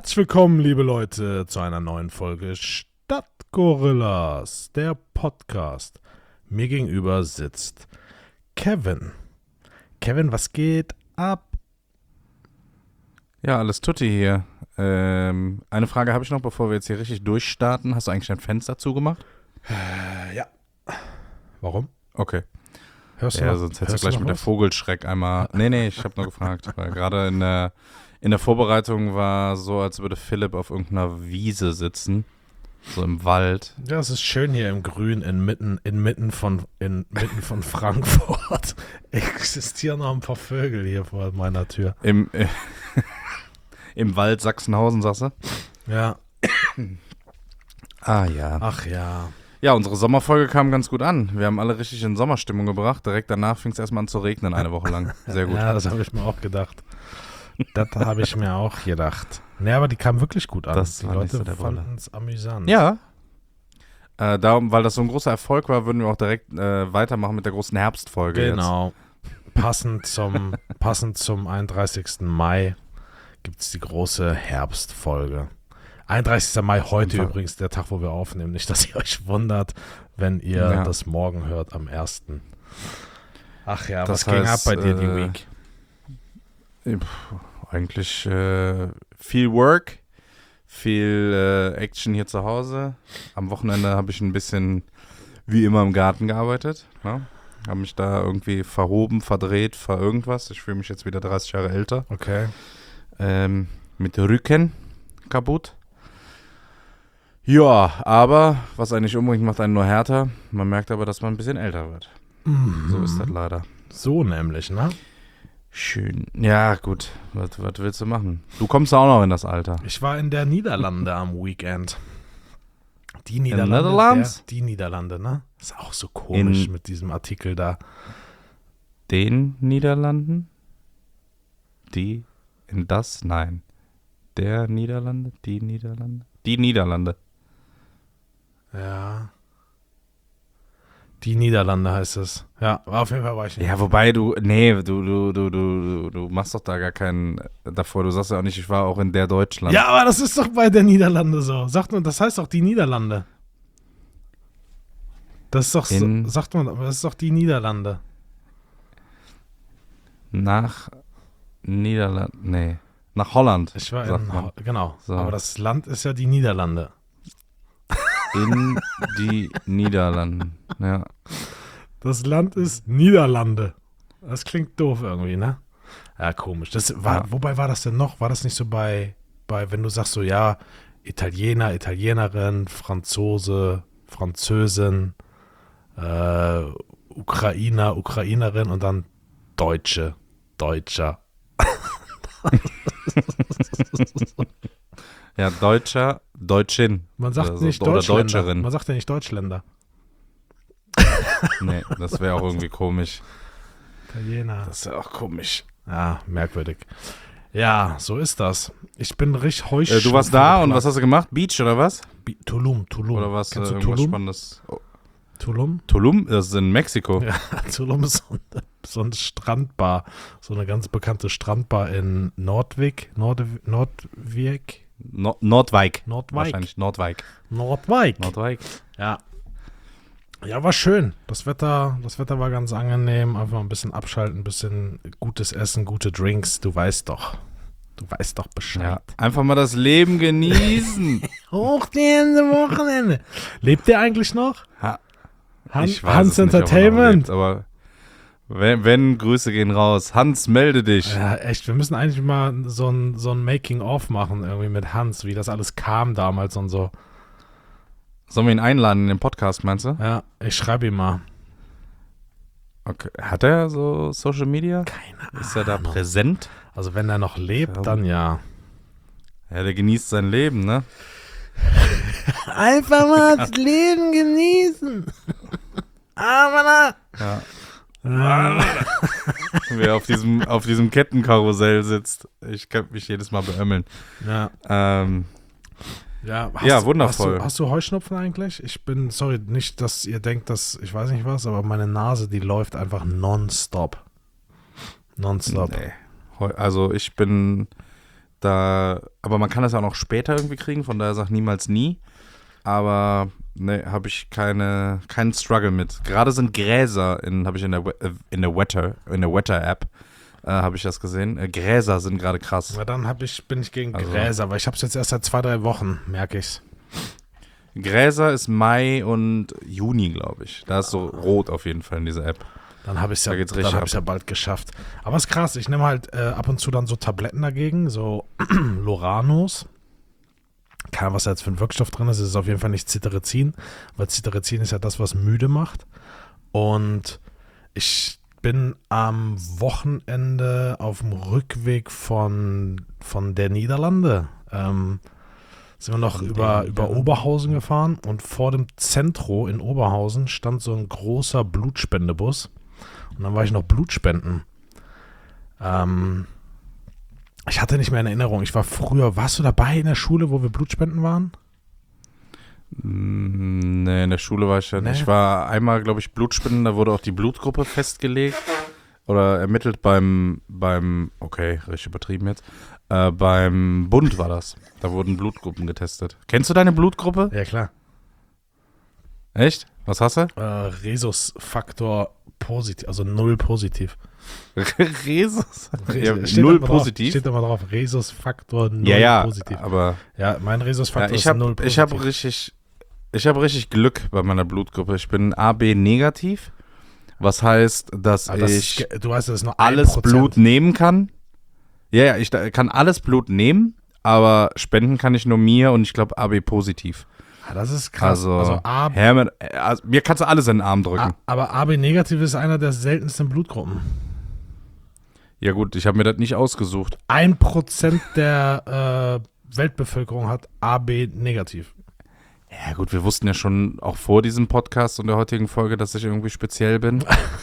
Herzlich willkommen, liebe Leute, zu einer neuen Folge Stadtgorillas, der Podcast. Mir gegenüber sitzt Kevin. Kevin, was geht ab? Ja, alles tutti hier. Eine Frage habe ich noch, bevor wir jetzt hier richtig durchstarten. Hast du eigentlich dein Fenster zugemacht? Ja. Warum? Okay. Hörst du Ja, noch? sonst hättest Hörst du gleich noch mit der was? Vogelschreck einmal... Nee, ich habe nur gefragt. Weil gerade in der Vorbereitung war so, als würde Philipp auf irgendeiner Wiese sitzen. So im Wald. Ja, es ist schön hier im Grün, inmitten von Frankfurt. Existieren noch ein paar Vögel hier vor meiner Tür. Im Wald Sachsenhausen, sagst du? Ja. Ah ja. Ach ja. Ja, unsere Sommerfolge kam ganz gut an. Wir haben alle richtig in Sommerstimmung gebracht. Direkt danach fing es erstmal an zu regnen, eine Woche lang. Sehr gut. Ja, das habe ich mir auch gedacht. Das habe ich mir auch gedacht. Ne, aber die kam wirklich gut an. Das Die war nicht Leute so der Wolle. fanden es amüsant. Ja. Darum, weil das so ein großer Erfolg war, würden wir auch direkt weitermachen mit der großen Herbstfolge. Genau. Passend zum 31. Mai gibt es die große Herbstfolge. 31. Mai heute übrigens, der Tag, wo wir aufnehmen. Nicht, dass ihr euch wundert, wenn ihr das morgen hört, am 1. Ach ja, Das was ging ab heißt, bei dir die Week? Eigentlich viel Work, viel Action hier zu Hause. Am Wochenende habe ich ein bisschen wie immer im Garten gearbeitet. Ne? Habe mich da irgendwie verhoben, verdreht, irgendwas. Ich fühle mich jetzt wieder 30 Jahre älter. Okay. Mit Rücken kaputt. Ja, aber was eigentlich umbringt, macht einen nur härter. Man merkt aber, dass man ein bisschen älter wird. So ist das leider. So nämlich, ne? Schön. Ja, gut. Was willst du machen? Du kommst auch noch in das Alter. Ich war in der Niederlande am Weekend. Die Niederlande. Netherlands? Die Niederlande, ne? Ist auch so komisch mit diesem Artikel da. Den Niederlanden? Nein. Der Niederlande? Die Niederlande? Die Niederlande. Ja. Die Niederlande heißt es. Ja, auf jeden Fall war ich nicht. Ja, wobei du machst doch da gar keinen davor. Du sagst ja auch nicht, ich war auch in der Deutschland. Ja, aber das ist doch bei der Niederlande so. Sagt man, das heißt doch die Niederlande. Das ist doch so, sagt man, aber das ist doch die Niederlande. Nach Niederland, nee. Nach Holland. Ich war sagt man. genau. So. Aber das Land ist ja die Niederlande. In die Niederlande. Ja. Das Land ist Niederlande. Das klingt doof irgendwie, ne? Ja, komisch. Wobei war das denn noch? War das nicht so bei, wenn du sagst so, ja, Italiener, Italienerin, Franzose, Französin, Ukrainer, Ukrainerin und dann Deutscher. Ja, Deutschin. Man sagt oder so, nicht oder Deutschländer. Deutscherin. Man sagt ja nicht Deutschländer. Nee, das wäre auch irgendwie komisch. Italiener. Das ist ja auch komisch. Ja, merkwürdig. Ja, so ist das. Ich bin richtig heuschnupfen. Du warst da und was hast du gemacht? Beach oder was? Tulum. Oder was? Kennst du Irgendwas Tulum? Spannendes? Oh. Tulum? Tulum? Das ist in Mexiko. Ja, Tulum ist so eine Strandbar. So eine ganz bekannte Strandbar in Nordwijk. Nordwijk. Nordwijk. Wahrscheinlich Nordwijk. Nordwijk. Ja. Ja, war schön. Das Wetter war ganz angenehm. Einfach ein bisschen abschalten, ein bisschen gutes Essen, gute Drinks. Du weißt doch Bescheid. Ja, einfach mal das Leben genießen. Hoch die Hände, Wochenende. Lebt der eigentlich noch? Ich weiß Hans es nicht, ob er noch Entertainment. lebt, aber wenn, Grüße gehen raus. Hans, melde dich. Ja, echt. Wir müssen eigentlich mal so ein Making-of machen, irgendwie mit Hans, wie das alles kam damals und so. Sollen wir ihn einladen in den Podcast, meinst du? Ja, ich schreibe ihm mal. Okay. Hat er so Social Media? Keine Ahnung. Ist er da präsent? Also wenn er noch lebt, dann ja. Ja, der genießt sein Leben, ne? Einfach mal das Leben genießen. Aber Ja. Wer auf diesem Kettenkarussell sitzt. Ich kann mich jedes Mal beömmeln. Ja. Ja, wundervoll. Hast du Heuschnupfen eigentlich? Sorry, nicht, dass ihr denkt, dass, ich weiß nicht was, aber meine Nase, die läuft einfach nonstop. Nee. Also ich bin aber man kann das auch noch später irgendwie kriegen, von daher sag niemals nie. Aber ne, habe ich keinen Struggle mit. Gerade sind Gräser, habe ich in der Wetter-App, habe ich das gesehen. Gräser sind gerade krass. Na, dann bin ich gegen Gräser, weil ich habe es jetzt erst seit 2-3 Wochen, merke ich's. Gräser ist Mai und Juni, glaube ich. Da ist so rot auf jeden Fall in dieser App. Dann habe ich es ja bald geschafft. Aber es ist krass, ich nehme halt ab und zu dann so Tabletten dagegen, so Loranos. Keine Ahnung, was da jetzt für ein Wirkstoff drin ist. Es ist auf jeden Fall nicht Cetirizin, weil Cetirizin ist ja das, was müde macht. Und ich bin am Wochenende auf dem Rückweg von der Niederlande. Sind wir noch über Oberhausen gefahren und vor dem Zentro in Oberhausen stand so ein großer Blutspendebus. Und dann war ich noch Blutspenden. Ich hatte nicht mehr in Erinnerung. Warst du dabei in der Schule, wo wir Blutspenden waren? Nee, in der Schule war ich ja nicht. Ich war einmal, glaube ich, Blutspenden, da wurde auch die Blutgruppe festgelegt oder ermittelt beim okay, richtig übertrieben jetzt, beim Bund war das. Da wurden Blutgruppen getestet. Kennst du deine Blutgruppe? Ja, klar. Echt? Was hast du? Rhesusfaktor positiv, also 0 positiv. Rhesus? Ja, 0 positiv? Steht da mal drauf, Rhesusfaktor 0 positiv. Aber ja, mein Rhesusfaktor ist 0 positiv. Ich habe richtig Glück bei meiner Blutgruppe. Ich bin AB negativ, was heißt, dass du weißt, das ist nur alles 1%. Blut nehmen kann. Ja, ich kann alles Blut nehmen, aber spenden kann ich nur mir und ich glaube AB positiv. Das ist krass. Also mir kannst du alles in den Arm drücken. Aber AB negativ ist einer der seltensten Blutgruppen. Ja gut, ich habe mir das nicht ausgesucht. 1% der Weltbevölkerung hat AB negativ. Ja gut, wir wussten ja schon auch vor diesem Podcast und der heutigen Folge, dass ich irgendwie speziell bin.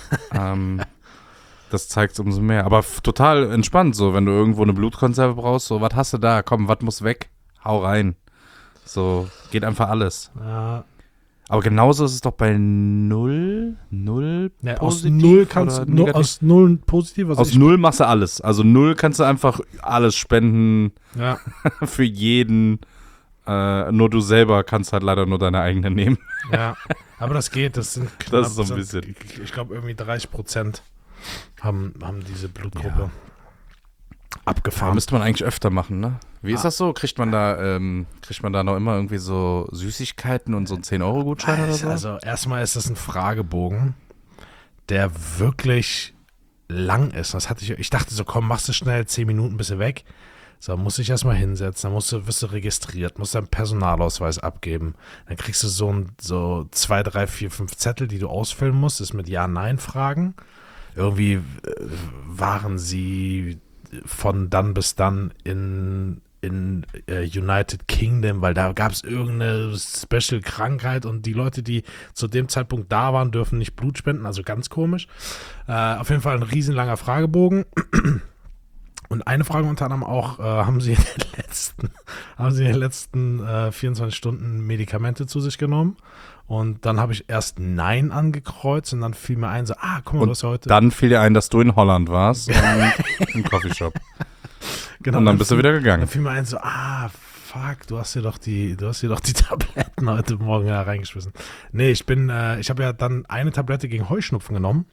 Das zeigt es umso mehr. Aber total entspannt, so wenn du irgendwo eine Blutkonserve brauchst, so was hast du da? Komm, was muss weg? Hau rein. So, geht einfach alles. Ja. Aber genauso ist es doch bei 0 Ja, positiv. aus 0 kannst du aus 0 positiv. Also aus 0 machst du alles. Also 0 kannst du einfach alles spenden. Ja. Für jeden. Nur du selber kannst halt leider nur deine eigene nehmen. Ja, aber das geht. Das sind knapp, das ist so ein bisschen. Ich glaube, irgendwie 30% haben diese Blutgruppe abgefahren. Müsste man eigentlich öfter machen, ne? Wie ist das so? Kriegt man da noch immer irgendwie so Süßigkeiten und so einen 10-Euro-Gutschein oder so? Also erstmal ist das ein Fragebogen, der wirklich lang ist. Ich dachte so, komm, machst du schnell 10 Minuten, bist du weg. So, musst dich erstmal hinsetzen, dann wirst du registriert, musst deinen Personalausweis abgeben. Dann kriegst du so 2, 3, 4, 5 Zettel, die du ausfüllen musst. Das ist mit Ja-Nein-Fragen. Irgendwie waren sie von dann bis dann in United Kingdom, weil da gab es irgendeine Special-Krankheit und die Leute, die zu dem Zeitpunkt da waren, dürfen nicht Blut spenden, also ganz komisch. Auf jeden Fall ein riesenlanger Fragebogen. Und eine Frage unter anderem auch, haben Sie in den letzten 24 Stunden Medikamente zu sich genommen? Und dann habe ich erst Nein angekreuzt und dann fiel mir ein, so, guck mal, du hast ja heute... Dann fiel dir ein, dass du in Holland warst und im Coffeeshop. Genau, und dann bist du wieder gegangen. Dann fiel mir ein, so, fuck, du hast dir doch die Tabletten heute Morgen reingeschmissen. Nee, ich habe ja dann eine Tablette gegen Heuschnupfen genommen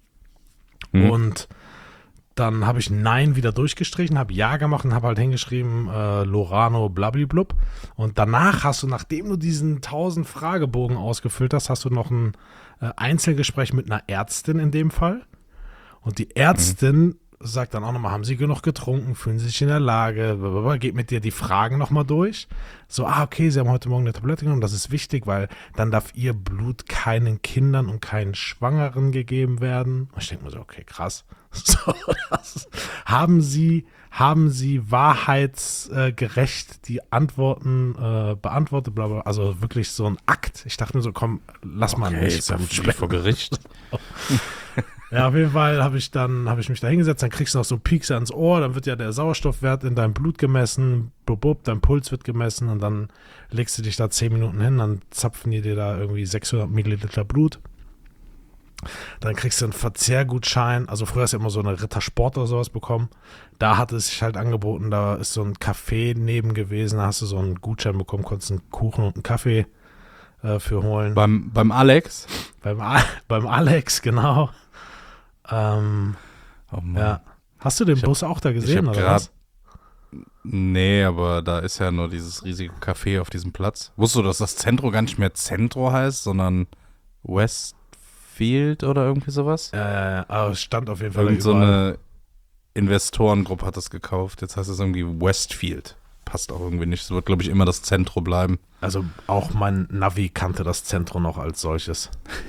und dann habe ich Nein wieder durchgestrichen, habe Ja gemacht und habe halt hingeschrieben, Lorano blablablub. Und danach nachdem du diesen 1000 Fragebogen ausgefüllt hast, hast du noch ein Einzelgespräch mit einer Ärztin in dem Fall. Und die Ärztin sagt dann auch nochmal, haben Sie genug getrunken, fühlen Sie sich in der Lage, blablabla, geht mit dir die Fragen nochmal durch. So, okay, Sie haben heute Morgen eine Tablette genommen, das ist wichtig, weil dann darf Ihr Blut keinen Kindern und keinen Schwangeren gegeben werden. Und ich denke mir so, okay, krass. So, haben Sie wahrheitsgerecht die Antworten beantwortet, bla bla, also wirklich so ein Akt. Ich dachte mir so, komm, lass mal nicht vor Gericht. Ja, auf jeden Fall habe ich mich da hingesetzt, dann kriegst du noch so einen Piekser ans Ohr, dann wird ja der Sauerstoffwert in deinem Blut gemessen, dein Puls wird gemessen und dann legst du dich da 10 Minuten hin, dann zapfen die dir da irgendwie 600 Milliliter Blut Dann kriegst du einen Verzehrgutschein. Also früher hast du immer so eine Rittersport oder sowas bekommen. Da hat es sich halt angeboten, da ist so ein Café neben gewesen, da hast du so einen Gutschein bekommen, konntest einen Kuchen und einen Kaffee für holen. Beim Alex? Beim Alex, genau. Oh Mann. Ja. Hast du den Bus auch da gesehen, oder was? Nee, aber da ist ja nur dieses riesige Café auf diesem Platz. Wusstest du, dass das Centro gar nicht mehr Centro heißt, sondern Westfield oder irgendwie sowas? Ja, aber es stand auf jeden Fall Irgend so überall. eine Investorengruppe hat das gekauft. Jetzt heißt es irgendwie Westfield. Passt auch irgendwie nicht. Es wird, glaube ich, immer das Zentro bleiben. Also auch mein Navi kannte das Zentrum noch als solches.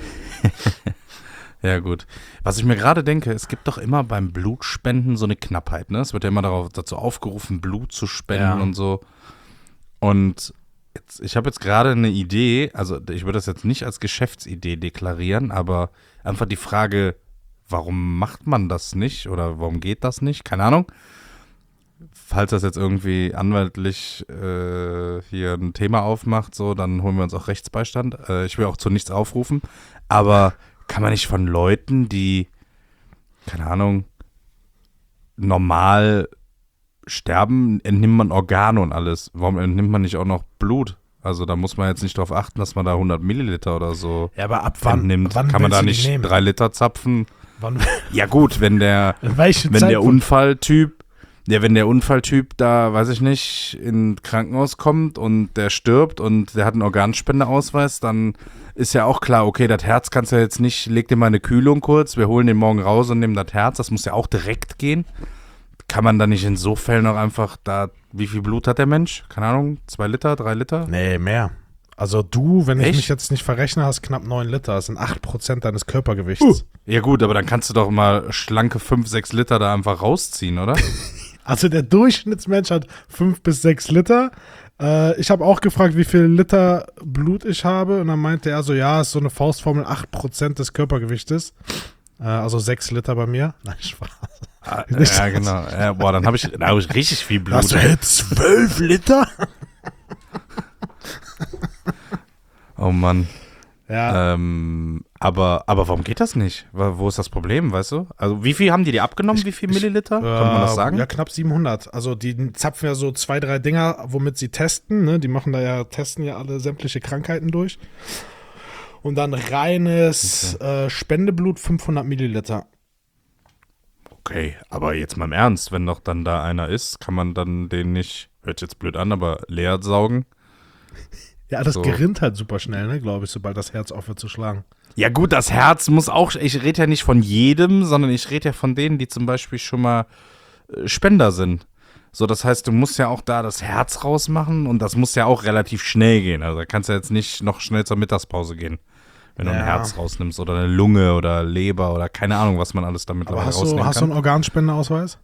Ja, gut. Was ich mir gerade denke, es gibt doch immer beim Blutspenden so eine Knappheit, ne? Es wird ja immer dazu aufgerufen, Blut zu spenden und so. Und ich habe jetzt gerade eine Idee, also ich würde das jetzt nicht als Geschäftsidee deklarieren, aber einfach die Frage, warum macht man das nicht oder warum geht das nicht? Keine Ahnung. Falls das jetzt irgendwie anwaltlich hier ein Thema aufmacht, so, dann holen wir uns auch Rechtsbeistand. Ich will auch zu nichts aufrufen, aber kann man nicht von Leuten, die, keine Ahnung, normal sterben, entnimmt man Organe und alles. Warum entnimmt man nicht auch noch Blut? Also da muss man jetzt nicht darauf achten, dass man da 100 Milliliter oder so aber ab wann entnimmt. wann Kann man willst da du die nicht nehmen? 3 Liter zapfen? Wann, Ja gut, wenn der in welchem wenn der Zeitpunkt? Unfalltyp da, weiß ich nicht, in Krankenhaus kommt und der stirbt und der hat einen Organspendeausweis, dann ist ja auch klar, okay, das Herz kannst du ja jetzt nicht, leg dir mal eine Kühlung kurz, wir holen den morgen raus und nehmen das Herz, das muss ja auch direkt gehen. Kann man da nicht in so Fällen auch einfach wie viel Blut hat der Mensch? Keine Ahnung, 2 Liter, 3 Liter? Nee, mehr. Also du, wenn ich Echt? mich jetzt nicht verrechne, hast knapp 9 Liter. Das sind 8% deines Körpergewichts. Ja gut, aber dann kannst du doch mal schlanke 5, 6 Liter da einfach rausziehen, oder? Also der Durchschnittsmensch hat 5 bis 6 Liter. Ich habe auch gefragt, wie viel Liter Blut ich habe. Und dann meinte er so, ja, ist so eine Faustformel, 8% des Körpergewichtes. Also 6 Liter bei mir. Nein, Spaß. Ja, genau. Boah, dann habe ich richtig viel Blut. Hast du jetzt 12 Liter? Oh Mann. Ja. Aber warum geht das nicht? Wo ist das Problem, weißt du? Also wie viel haben die dir abgenommen? Wie viel Milliliter? Kann man das sagen? Ja, knapp 700. Also die zapfen ja so 2, 3 Dinger, womit sie testen. Ne? Die testen ja alle sämtliche Krankheiten durch. Und dann reines Spendeblut 500 Milliliter. Okay, aber jetzt mal im Ernst, wenn doch dann da einer ist, kann man dann den nicht, hört jetzt blöd an, aber leer saugen? Ja, das So. gerinnt halt super schnell, ne, glaube ich, sobald das Herz aufhört zu schlagen. Ja gut, das Herz muss auch, ich rede ja nicht von jedem, sondern ich rede ja von denen, die zum Beispiel schon mal Spender sind. So, das heißt, du musst ja auch da das Herz rausmachen und das muss ja auch relativ schnell gehen. Also da kannst du jetzt nicht noch schnell zur Mittagspause gehen, wenn du ein Herz rausnimmst oder eine Lunge oder Leber oder keine Ahnung, was man alles damit Aber rausnehmen hast du kann. einen Organspendeausweis?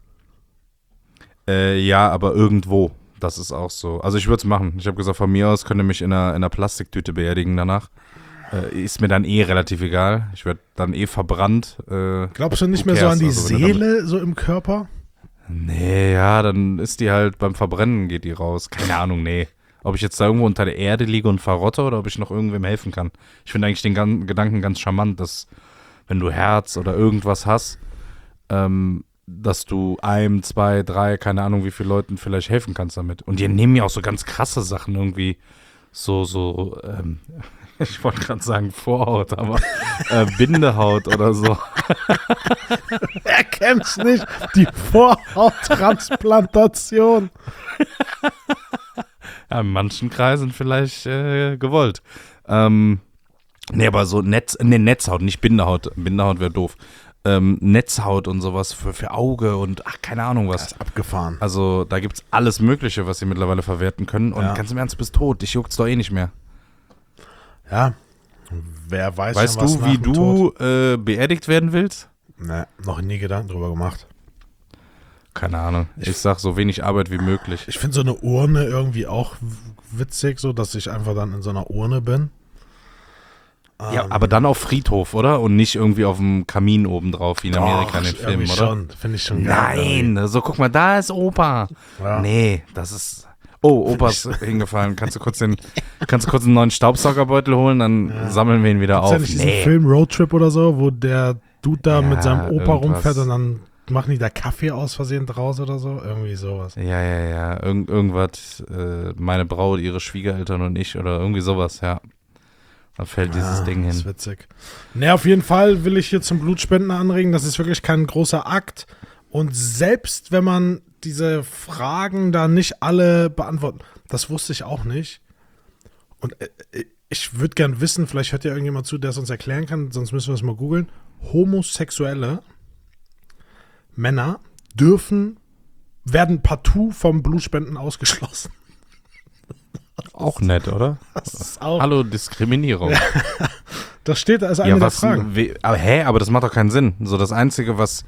Ja, aber irgendwo. Das ist auch so. Also ich würde es machen. Ich habe gesagt, von mir aus könnt ihr mich in einer Plastiktüte beerdigen danach. Ist mir dann relativ egal. Ich werde dann verbrannt. Glaubst du nicht who mehr so cares? an die Also, wenn Seele so im Körper? Nee, ja, dann ist die halt beim Verbrennen geht die raus. Keine Ahnung, nee. Ob ich jetzt da irgendwo unter der Erde liege und verrotte oder ob ich noch irgendwem helfen kann. Ich finde eigentlich den Gedanken ganz charmant, dass wenn du Herz oder irgendwas hast, dass du 1, 2, 3, keine Ahnung wie viele Leuten vielleicht helfen kannst damit. Und die nehmen ja auch so ganz krasse Sachen irgendwie, ich wollte gerade sagen Vorhaut, aber Bindehaut oder so. Er kennt's nicht. Die Vorhauttransplantation. Ja, in manchen Kreisen vielleicht gewollt. Nee, aber so Netzhaut, nicht Bindehaut. Bindehaut wäre doof. Netzhaut und sowas für Auge und keine Ahnung was. Das ist abgefahren. Also da gibt's alles Mögliche, was sie mittlerweile verwerten können. Und Ja. ganz im Ernst, du bist tot. Dich juckt's doch eh nicht mehr. Ja. Wer weiß Weißt schon, was du, nach wie dem Tod? du beerdigt werden willst? Ne, noch nie Gedanken drüber gemacht. Keine Ahnung. Ich sag so wenig Arbeit wie möglich. Ich finde so eine Urne irgendwie auch witzig, so dass ich einfach dann in so einer Urne bin. Ja, aber dann auf Friedhof, oder? Und nicht irgendwie auf dem Kamin oben drauf, wie in Amerika in den Filmen, oder? Schon, finde ich schon geil. Nein, so guck mal, da ist Opa. Ja. Nee, das ist. Oh, Opa ist hingefallen. Kannst du kurz einen neuen Staubsaugerbeutel holen, dann sammeln wir ihn wieder auf. Ist ja nicht diesen Film Roadtrip oder so, wo der Dude da mit seinem Opa rumfährt und dann machen die da Kaffee aus Versehen draus oder so? Irgendwie sowas. Ja. Irgendwas, meine Braut, ihre Schwiegereltern und ich oder irgendwie sowas, ja. Da fällt dieses Ding hin. Das ist witzig. Ne, auf jeden Fall will ich hier zum Blutspenden anregen. Das ist wirklich kein großer Akt. Und selbst wenn man diese Fragen da nicht alle beantworten, das wusste ich auch nicht. Und ich würde gern wissen, vielleicht hört ja irgendjemand zu, der es uns erklären kann, sonst müssen wir es mal googeln. Homosexuelle Männer werden partout vom Blutspenden ausgeschlossen. Auch nett, oder? Das ist auch Hallo, Diskriminierung. Das steht, da ist eine der Fragen. Aber das macht doch keinen Sinn. So das Einzige, was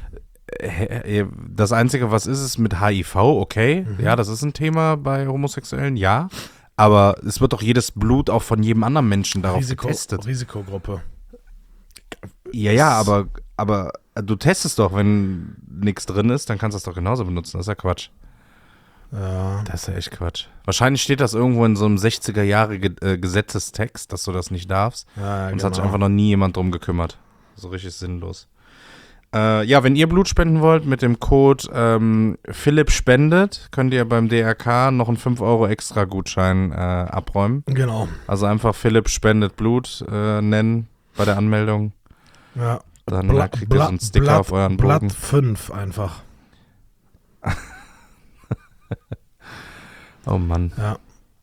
ist es mit HIV, okay. Ja, das ist ein Thema bei Homosexuellen, ja. Aber es wird doch jedes Blut auch von jedem anderen Menschen darauf getestet. Risikogruppe. Ja, aber du testest doch, wenn nichts drin ist, dann kannst du das doch genauso benutzen. Das ist ja Quatsch. Ja. Das ist ja echt Quatsch. Wahrscheinlich steht das irgendwo in so einem 60er-Jahre-Gesetzestext, dass du das nicht darfst. Ja, und es hat sich einfach noch nie jemand drum gekümmert. So richtig sinnlos. Ja, wenn ihr Blut spenden wollt, mit dem Code Philipp spendet, könnt ihr beim DRK noch einen 5 € extra Gutschein abräumen. Genau. Also einfach Philipp spendet Blut nennen bei der Anmeldung. Ja. Dann kriegt ihr so einen Sticker auf euren Bogen. Blatt 5 einfach. Oh Mann. Ja.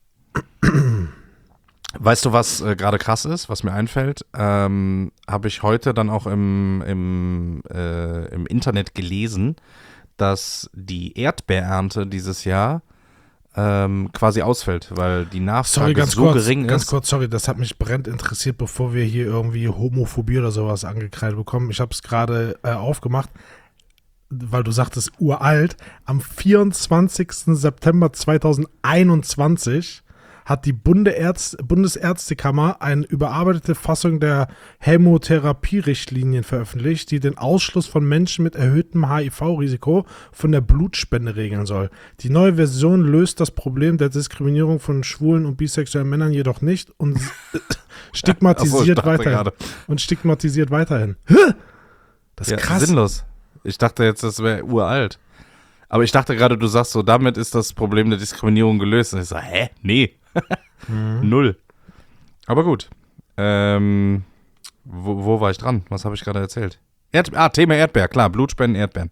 Weißt du, was gerade krass ist, was mir einfällt? Habe ich heute dann auch im Internet gelesen, dass die Erdbeerernte dieses Jahr quasi ausfällt, weil die Nachfrage gering ist. Ganz kurz, sorry, das hat mich brennend interessiert, bevor wir hier irgendwie Homophobie oder sowas angekreidet bekommen. Ich habe es gerade aufgemacht, weil du sagtest uralt. Am 24. September 2021 hat die Bundesärztekammer eine überarbeitete Fassung der Hämotherapie-Richtlinien veröffentlicht, die den Ausschluss von Menschen mit erhöhtem HIV-Risiko von der Blutspende regeln soll. Die neue Version löst das Problem der Diskriminierung von schwulen und bisexuellen Männern jedoch nicht und stigmatisiert weiterhin. Das ist krass. Sinnlos. Ich dachte jetzt, das wäre uralt. Aber ich dachte gerade, du sagst so, damit ist das Problem der Diskriminierung gelöst. Und ich so, nee. Null. Aber gut. Wo war ich dran? Was habe ich gerade erzählt? Thema Erdbeer, klar, Blutspenden, Erdbeeren.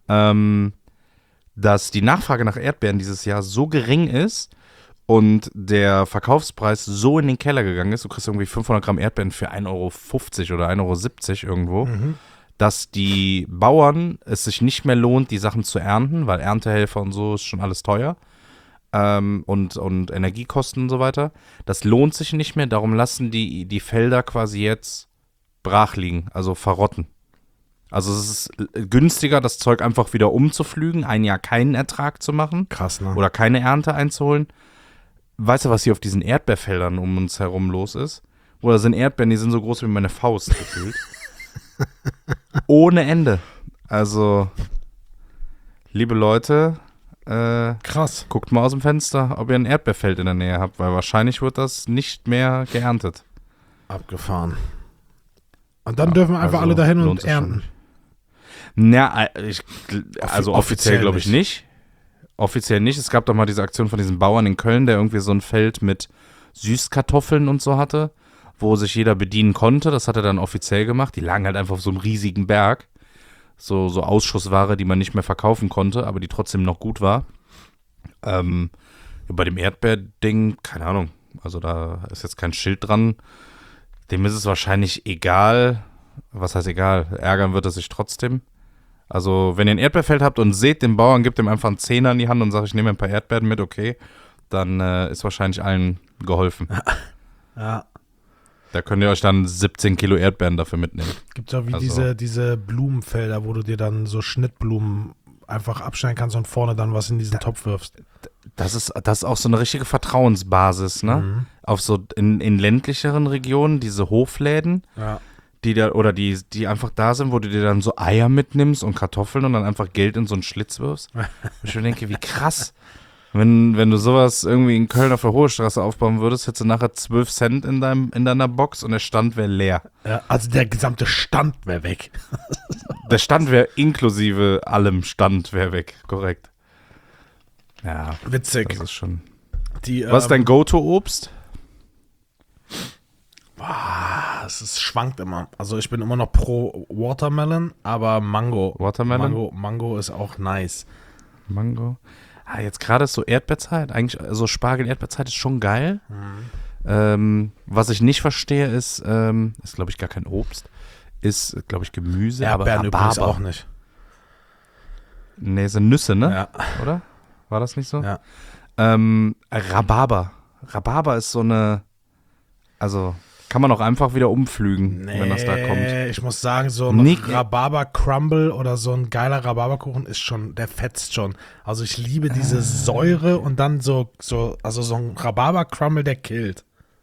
Dass die Nachfrage nach Erdbeeren dieses Jahr so gering ist und der Verkaufspreis so in den Keller gegangen ist, du kriegst irgendwie 500 Gramm Erdbeeren für 1,50 € oder 1,70 € irgendwo, dass die Bauern es sich nicht mehr lohnt, die Sachen zu ernten, weil Erntehelfer und so ist schon alles teuer. Und Energiekosten und so weiter. Das lohnt sich nicht mehr, darum lassen die Felder quasi jetzt brach liegen, also verrotten. Also es ist günstiger, das Zeug einfach wieder umzupflügen, ein Jahr keinen Ertrag zu machen. Krass, ne? Oder keine Ernte einzuholen. Weißt du, was hier auf diesen Erdbeerfeldern um uns herum los ist? Wo da sind Erdbeeren, die sind so groß wie meine Faust gefühlt. Ohne Ende. Also, liebe Leute, krass. Guckt mal aus dem Fenster, ob ihr ein Erdbeerfeld in der Nähe habt, weil wahrscheinlich wird das nicht mehr geerntet. Abgefahren. Und dann dürfen einfach alle dahin und ernten. Also offiziell glaube ich nicht. Offiziell nicht. Es gab doch mal diese Aktion von diesem Bauern in Köln, der irgendwie so ein Feld mit Süßkartoffeln und so hatte, wo sich jeder bedienen konnte. Das hat er dann offiziell gemacht. Die lagen halt einfach auf so einem riesigen Berg. So Ausschussware, die man nicht mehr verkaufen konnte, aber die trotzdem noch gut war. Bei dem Erdbeerding, keine Ahnung. Also da ist jetzt kein Schild dran. Dem ist es wahrscheinlich egal. Was heißt egal? Ärgern wird er sich trotzdem. Also wenn ihr ein Erdbeerfeld habt und seht den Bauern, gebt ihm einfach einen Zehner in die Hand und sagt, ich nehme ein paar Erdbeeren mit, okay. Dann ist wahrscheinlich allen geholfen. Ja. Da könnt ihr euch dann 17 Kilo Erdbeeren dafür mitnehmen. Gibt es auch wie diese Blumenfelder, wo du dir dann so Schnittblumen einfach abschneiden kannst und vorne dann was in diesen Topf wirfst. Das ist auch so eine richtige Vertrauensbasis, ne? Mhm. Auf so in ländlicheren Regionen, diese Hofläden, ja. die einfach da sind, wo du dir dann so Eier mitnimmst und Kartoffeln und dann einfach Geld in so einen Schlitz wirfst. Und ich denke, wie krass. Wenn du sowas irgendwie in Köln auf der Hohe Straße aufbauen würdest, hättest du nachher 12 Cent in deiner Box und der Stand wäre leer. Ja, also der gesamte Stand wäre weg. Der Stand wäre inklusive allem Stand wäre weg, korrekt. Ja, Witzig. das ist schon. Was ist dein Go-To-Obst? Es schwankt immer. Also ich bin immer noch pro Watermelon, aber Mango. Watermelon? Mango ist auch nice. Mango. Jetzt gerade ist so Erdbeerzeit. Eigentlich, also Spargel-Erdbeerzeit ist schon geil. Was ich nicht verstehe, ist glaube ich gar kein Obst, ist, glaube ich, Gemüse. Erdbeeren aber übrigens auch nicht. Nee, sind Nüsse, ne? Ja. Oder? War das nicht so? Ja. Rhabarber. Rhabarber ist so eine, also kann man auch einfach wieder umpflügen, wenn das da kommt. Ich muss sagen, so ein Rhabarber-Crumble oder so ein geiler Rhabarberkuchen ist schon, der fetzt schon. Also ich liebe diese Säure und dann so ein Rhabarber-Crumble, der killt.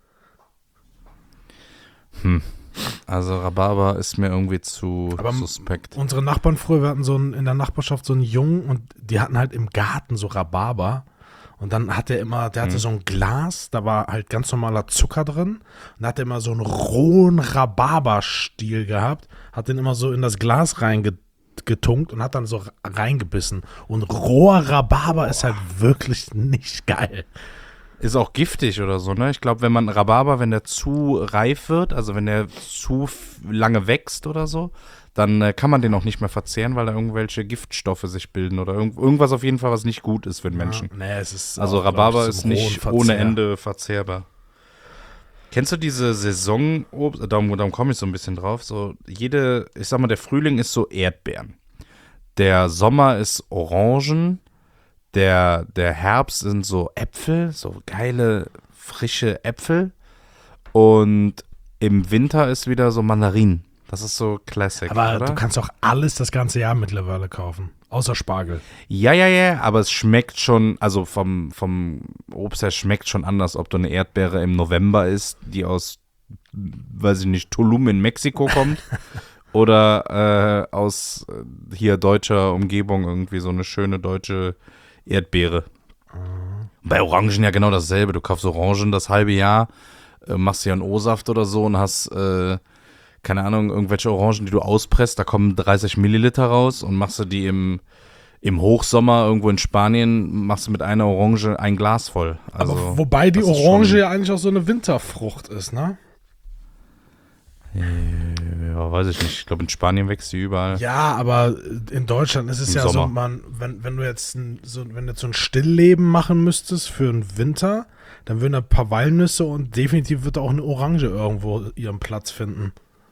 Also Rhabarber ist mir irgendwie zu suspekt. Unsere Nachbarn früher, wir hatten in der Nachbarschaft so einen Jungen und die hatten halt im Garten so Rhabarber. Und dann hat der hatte so ein Glas, da war halt ganz normaler Zucker drin. Und da hat er immer so einen rohen Rhabarberstiel gehabt, hat den immer so in das Glas reingetunkt und hat dann so reingebissen. Und roher Rhabarber ist halt wirklich nicht geil. Ist auch giftig oder so, ne? Ich glaube, wenn der zu reif wird, also wenn der zu lange wächst oder so, dann kann man den auch nicht mehr verzehren, weil da irgendwelche Giftstoffe sich bilden oder irgendwas auf jeden Fall, was nicht gut ist für den Menschen. Ja, nee, es ist also auch, Rhabarber ist nicht ohne Ende verzehrbar. Kennst du diese Saisonobst? Darum komme ich so ein bisschen drauf. So ich sag mal, der Frühling ist so Erdbeeren. Der Sommer ist Orangen. Der Herbst sind so Äpfel, so geile, frische Äpfel. Und im Winter ist wieder so Mandarinen. Das ist so Classic, aber oder? du kannst auch alles das ganze Jahr mittlerweile kaufen. Außer Spargel. Ja, aber es schmeckt schon, also vom Obst her schmeckt schon anders, ob du eine Erdbeere im November isst, die aus, weiß ich nicht, Tulum in Mexiko kommt. Oder aus hier deutscher Umgebung irgendwie so eine schöne deutsche Erdbeere. Bei Orangen ja genau dasselbe. Du kaufst Orangen das halbe Jahr, machst dir einen O-Saft oder so und hast, keine Ahnung, irgendwelche Orangen, die du auspresst, da kommen 30 Milliliter raus und machst du die im Hochsommer irgendwo in Spanien, machst du mit einer Orange ein Glas voll. Also, aber wobei die Orange ja eigentlich auch so eine Winterfrucht ist, ne? Ja, weiß ich nicht. Ich glaube, in Spanien wächst die überall. Ja, aber in Deutschland ist es Im ja Sommer. so, wenn du jetzt wenn du so ein Stillleben machen müsstest für den Winter, dann würden da ein paar Walnüsse und definitiv wird da auch eine Orange irgendwo ihren Platz finden.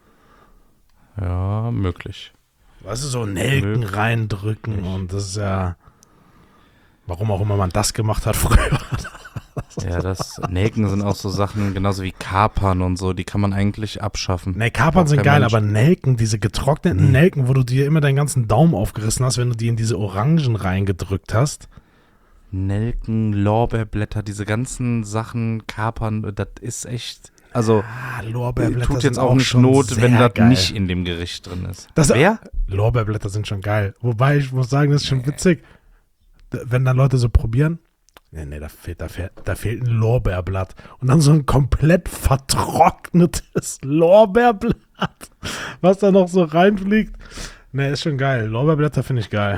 Ja, möglich. Weißt du, so Nelken reindrücken und das ist ja, warum auch immer man das gemacht hat früher. Ja, Nelken sind auch so Sachen, genauso wie Kapern und so, die kann man eigentlich abschaffen. Ne, Kapern sind geil, aber Nelken, diese getrockneten Nelken, wo du dir immer deinen ganzen Daumen aufgerissen hast, wenn du die in diese Orangen reingedrückt hast. Nelken, Lorbeerblätter, diese ganzen Sachen, Kapern, das ist echt, also Lorbeerblätter tut jetzt sind auch nicht schon Not, wenn sehr das geil. nicht in dem Gericht drin ist. Wer? Lorbeerblätter sind schon geil. Wobei, ich muss sagen, das ist schon witzig, wenn dann Leute so probieren. Nee, da fehlt ein Lorbeerblatt. Und dann so ein komplett vertrocknetes Lorbeerblatt, was da noch so reinfliegt. Nee, ist schon geil. Lorbeerblätter finde ich geil.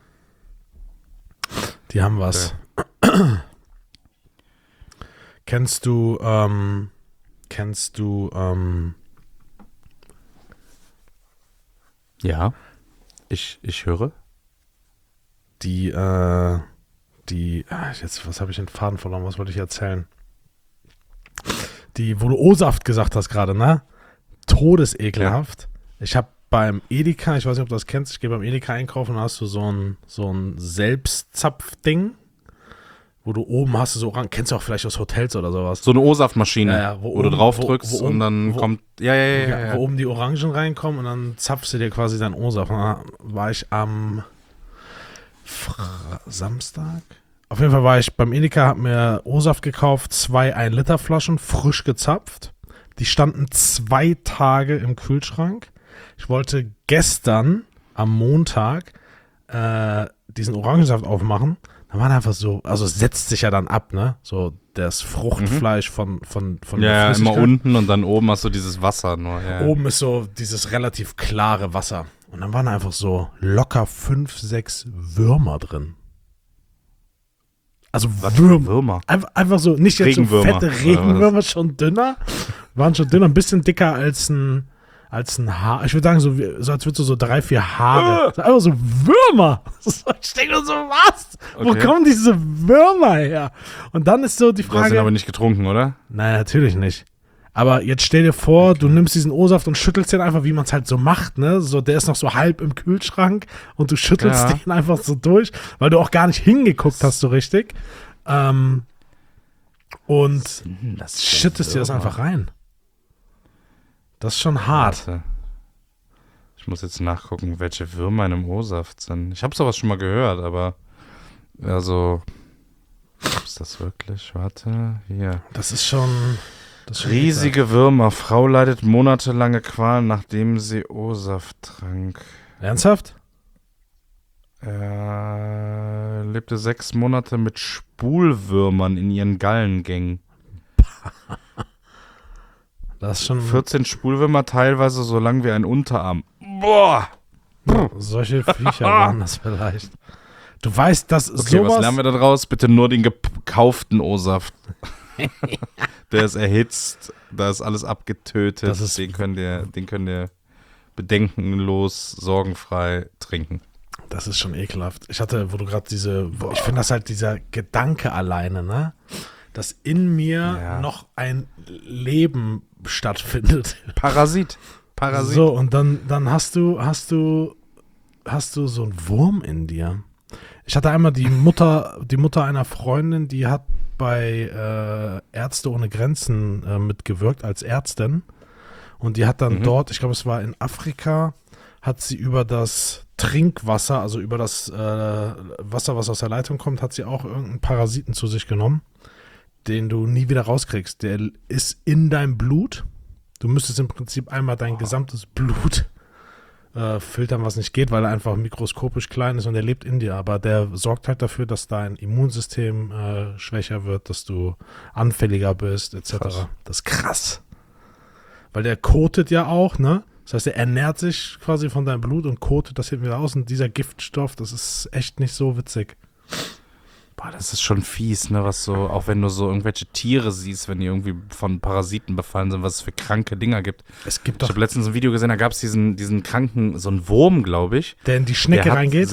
Die haben was. Okay. Kennst du, ja, ich höre. Was habe ich den Faden verloren? Was wollte ich erzählen? Wo du O-Saft gesagt hast gerade, ne? Todesekelhaft. Ja. Ich habe beim Edeka, ich weiß nicht, ob du das kennst, ich gehe beim Edeka einkaufen und da hast du so ein Selbstzapfding, wo du oben hast du so, kennst du auch vielleicht aus Hotels oder sowas. So eine O-Saftmaschine, ja, wo du drauf drückst und dann kommt, ja. Wo oben die Orangen reinkommen und dann zapfst du dir quasi dein O-Saft. Da war ich am Samstag? Auf jeden Fall war ich beim Edeka, hab mir O-Saft gekauft, 2 1-Liter-Flaschen, frisch gezapft. Die standen 2 Tage im Kühlschrank. Ich wollte gestern am Montag diesen Orangensaft aufmachen. Da waren einfach so, also es setzt sich ja dann ab, ne? So das Fruchtfleisch von Ja, der immer Flüssigkeit. unten und dann oben hast du dieses Wasser nur. Ja. Oben ist so dieses relativ klare Wasser. Und dann waren einfach so locker 5, 6 Würmer drin. Also Würmer. Einfach so, nicht jetzt so Regenwürmer, fette oder Regenwürmer, schon dünner. Waren schon dünner, ein bisschen dicker als ein Haar. Ich würde sagen, so als würdest du so 3, 4 Haare. So einfach so Würmer. Ich denke nur so, was? Wo Okay. kommen diese Würmer her? Und dann ist so die Du hast ihn Frage. aber nicht getrunken, oder? Nein, natürlich nicht. Aber jetzt stell dir vor, du nimmst diesen O-Saft und schüttelst den einfach, wie man es halt so macht, ne? So, der ist noch so halb im Kühlschrank und du schüttelst Ja. den einfach so durch, weil du auch gar nicht hingeguckt hast so richtig. Und Das schüttest dir das einfach rein. Das ist schon hart. Warte. Ich muss jetzt nachgucken, welche Würmer in einem O-Saft sind. Ich habe sowas schon mal gehört, aber also gibt's das wirklich? Warte, hier. Das ist schon Riesige Würmer. Frau leidet monatelange Qualen, nachdem sie O-Saft trank. Ernsthaft? Er lebte 6 Monate mit Spulwürmern in ihren Gallengängen. Das ist schon 14 Spulwürmer, teilweise so lang wie ein Unterarm. Boah! solche Viecher waren das vielleicht. Du weißt, dass Okay, was sowas... lernen wir da draus? Bitte nur den gekauften O-Saft. Der ist erhitzt, da ist alles abgetötet. Das ist- den könnt ihr bedenkenlos, sorgenfrei trinken. Das ist schon ekelhaft. Ich hatte, wo du gerade ich finde das halt dieser Gedanke alleine, ne? Dass in mir noch ein Leben stattfindet. Parasit. So, und dann hast du so einen Wurm in dir. Ich hatte einmal die Mutter einer Freundin, die hat bei Ärzte ohne Grenzen mitgewirkt als Ärztin. Und die hat dann dort, ich glaube, es war in Afrika, hat sie über das Trinkwasser, also über das Wasser, was aus der Leitung kommt, hat sie auch irgendeinen Parasiten zu sich genommen, den du nie wieder rauskriegst. Der ist in deinem Blut. Du müsstest im Prinzip einmal dein gesamtes Blut filtern, was nicht geht, weil er einfach mikroskopisch klein ist und er lebt in dir. Aber der sorgt halt dafür, dass dein Immunsystem schwächer wird, dass du anfälliger bist, etc. Krass. Das ist krass. Weil der kotet ja auch, ne? Das heißt, er ernährt sich quasi von deinem Blut und kotet das hinten wieder aus. Und dieser Giftstoff, das ist echt nicht so witzig. Boah, das ist schon fies, ne, was so, auch wenn du so irgendwelche Tiere siehst, wenn die irgendwie von Parasiten befallen sind, was es für kranke Dinger gibt. Es gibt Ich doch, habe letztens ein Video gesehen, da gab es diesen kranken, so einen Wurm, glaube ich. der in die Schnecke der hat reingeht.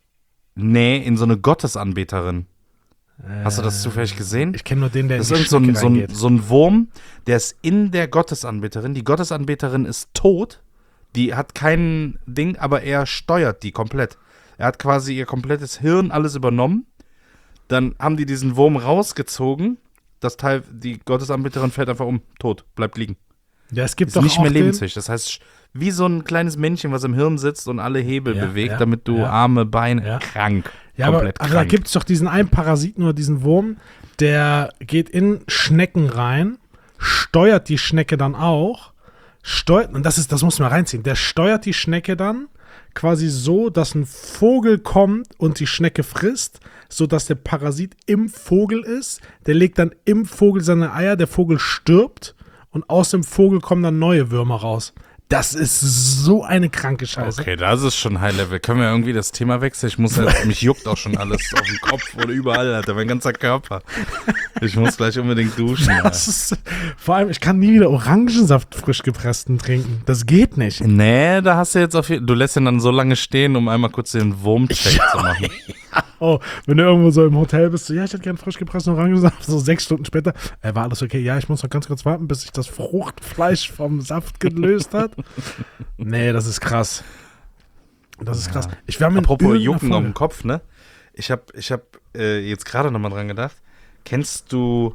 in so eine Gottesanbeterin. Hast du das zufällig gesehen? Ich kenne nur den, der Das in ist die irgend Schnecke reingeht. so ein Wurm, der ist in der Gottesanbeterin. Die Gottesanbeterin ist tot. Die hat kein Ding, aber er steuert die komplett. Er hat quasi ihr komplettes Hirn alles übernommen. Dann haben die diesen Wurm rausgezogen. Das Teil, die Gottesanbeterin fällt einfach um, tot, bleibt liegen. Ja, es gibt Ist doch nicht auch mehr den, lebensfähig. Das heißt, wie so ein kleines Männchen, was im Hirn sitzt und alle Hebel Ja, bewegt, ja, damit du ja. Arme, Beine, Ja. krank. Ja, aber Komplett da krank. gibt es doch diesen einen Parasiten oder diesen Wurm, der geht in Schnecken rein, steuert die Schnecke dann auch, und das muss man reinziehen, der steuert die Schnecke dann quasi so, dass ein Vogel kommt und die Schnecke frisst, sodass der Parasit im Vogel ist, der legt dann im Vogel seine Eier, der Vogel stirbt und aus dem Vogel kommen dann neue Würmer raus. Das ist so eine kranke Scheiße. Okay, das ist schon High Level. Können wir irgendwie das Thema wechseln? Mich juckt auch schon alles auf dem Kopf oder überall, Alter, mein ganzer Körper. Ich muss gleich unbedingt duschen. Das ist, vor allem, ich kann nie wieder Orangensaft frisch gepressten trinken. Das geht nicht. Nee, da hast du jetzt du lässt ihn dann so lange stehen, um einmal kurz den Wurmcheck zu machen. Oh, wenn du irgendwo so im Hotel bist, so, ja, ich hätte gerne frisch gepressten Orangensaft, so 6 Stunden später, war alles okay? Ja, ich muss noch ganz kurz warten, bis sich das Fruchtfleisch vom Saft gelöst hat. Nee, das ist krass. Das ist krass. Ich war mit Apropos Jucken auf dem Kopf, ne? Ich hab jetzt gerade nochmal dran gedacht. Kennst du